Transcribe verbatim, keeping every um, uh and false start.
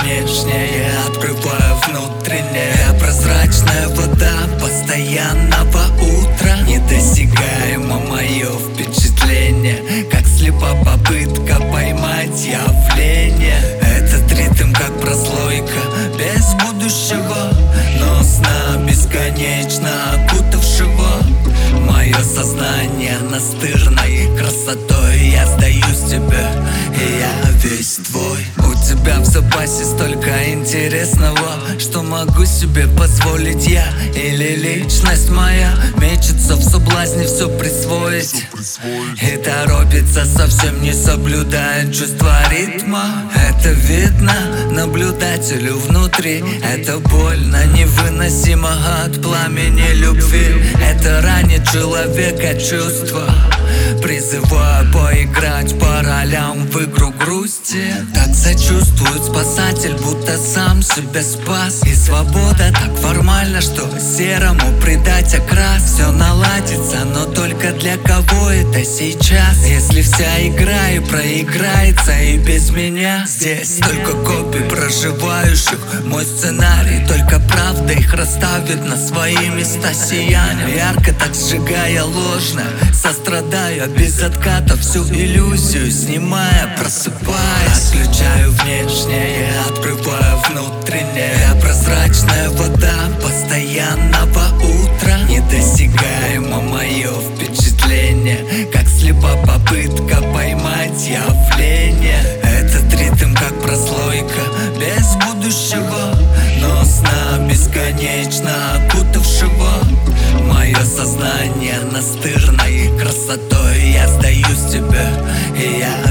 внешнее, открываю внутреннее. Я прозрачная вода постоянного утра. Недосягаемо мое впечатление, как слепа попытка поймать явление. Этот ритм как прослойка без будущего, но сна бесконечно окутавшего мое сознание настырной красотой. Я сдаюсь тебе, и я весь твой. У тебя в запасе столько интересного, что могу себе позволить я. Или личность моя мечется в соблазне все присвоить и торопится, совсем не соблюдает чувство ритма. Это видно наблюдателю внутри. Это больно, невыносимо от пламени любви. Это ранит человека чувства, призывая поиграть по ролям в игру грусти. Так сочувствует спасатель, будто сам себя спас. И свобода так формально, что серому придать окрас. Все наладится, но только для кого это сейчас? Если вся игра и проиграется и без меня. Здесь только копии проживающих мой сценарий. Только правда их расставит на свои места сиянием, ярко так сжигая ложно, сострадая без отката всю иллюзию снимая, просыпаясь. Отключаю внешнее, открываю внутреннее. Я прозрачная вода постоянного утра. Недосягаемо мое впечатление, как слепа попытка поймать явление. Этот ритм как прослойка без будущего, но сна бесконечно окутавшего мое сознание настырной красотой. Я сдаюсь тебе, и я